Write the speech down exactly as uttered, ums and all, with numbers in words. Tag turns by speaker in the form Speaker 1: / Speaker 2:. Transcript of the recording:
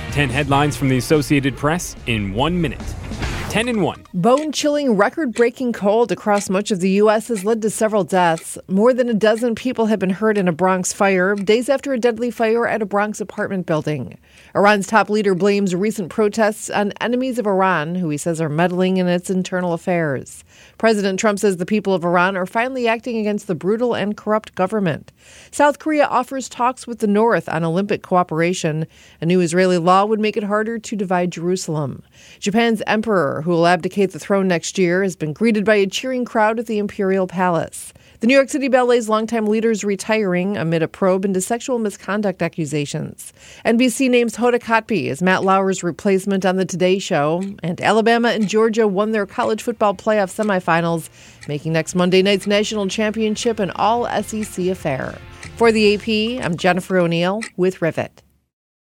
Speaker 1: ten headlines from the Associated Press in one minute. ten and one.
Speaker 2: Bone-chilling, record-breaking cold across much of the U S has led to several deaths. More than a dozen people have been hurt in a Bronx fire, days after a deadly fire at a Bronx apartment building. Iran's top leader blames recent protests on enemies of Iran, who he says are meddling in its internal affairs. President Trump says the people of Iran are finally acting against the brutal and corrupt government. South Korea offers talks with the North on Olympic cooperation. A new Israeli law would make it harder to divide Jerusalem. Japan's emperor, who will abdicate the throne next year, has been greeted by a cheering crowd at the Imperial Palace. The New York City Ballet's longtime leader is retiring amid a probe into sexual misconduct accusations. N B C names Hoda Kotb as Matt Lauer's replacement on The Today Show. And Alabama and Georgia won their college football playoff semifinals, making next Monday night's national championship an all-S E C affair. For the A P, I'm Jennifer O'Neill with Rivet.